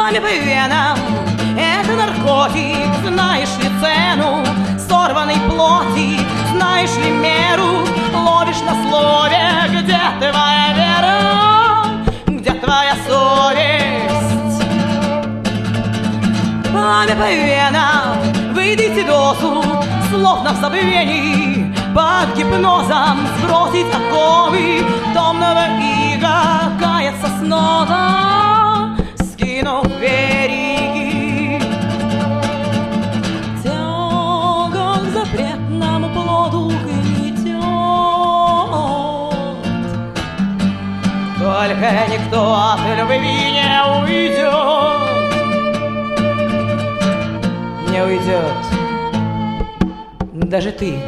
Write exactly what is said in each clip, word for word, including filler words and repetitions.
Пламя по венам — это наркотик, знаешь ли цену сорванной плоти, знаешь ли меру, ловишь на слове, где твоя вера, где твоя совесть. Пламя по венам, выдайте дозу, словно в забвении, под гипнозом сбросить оковы томного ига, каяться снова, скинув береги. Тяга к запретному плоду гнетет, только никто от любви не уйдет, не уйдет, даже ты.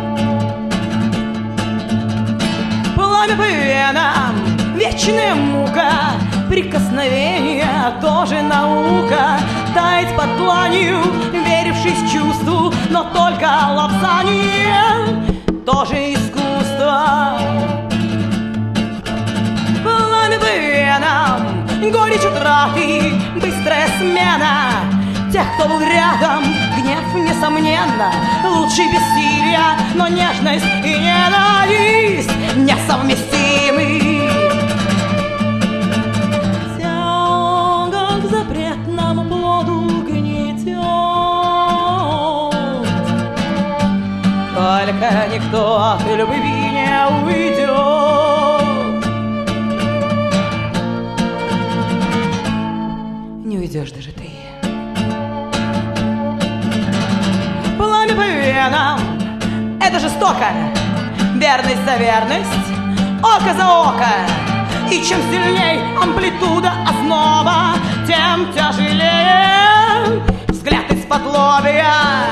Пламя по венам, вечная мука, прикосновение тоже наука. Таять под дланью, верившись чувству, но только лапзание тоже искусство. Пламя по венам, горечь утраты, быстрая смена тех, кто был рядом, гнев, несомненно, лучше бессилия, но нежность и ненависть несовместимы. Тяга к запретному плоду гнетет, только никто от любви не уйдет, не уйдешь даже ты. Пламя по венам — это жестоко, верность за верность, око за око. И чем сильней амплитуда озноба, тем тяжелее взгляд из-под лобья.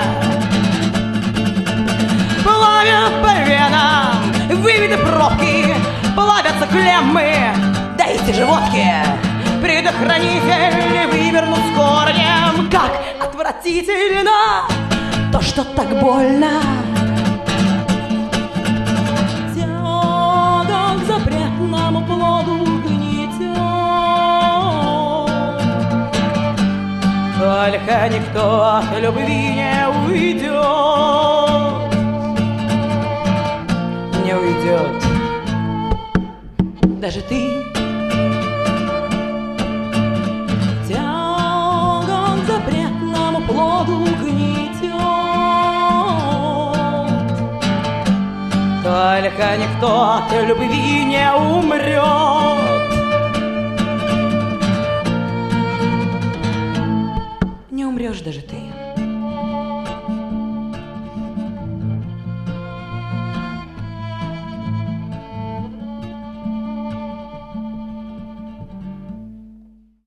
Пламя по венам, выбиты пробки, плавятся клеммы, дайте же водки. Предохранитель вывернут с корнем, как отвратительно то, что так больно. Тяга к запретному плоду гнетет, только никто от любви не уйдет, не уйдет, даже ты. Тяга к запретному плоду гнетет, только никто от любви не умрет, не умрешь даже ты.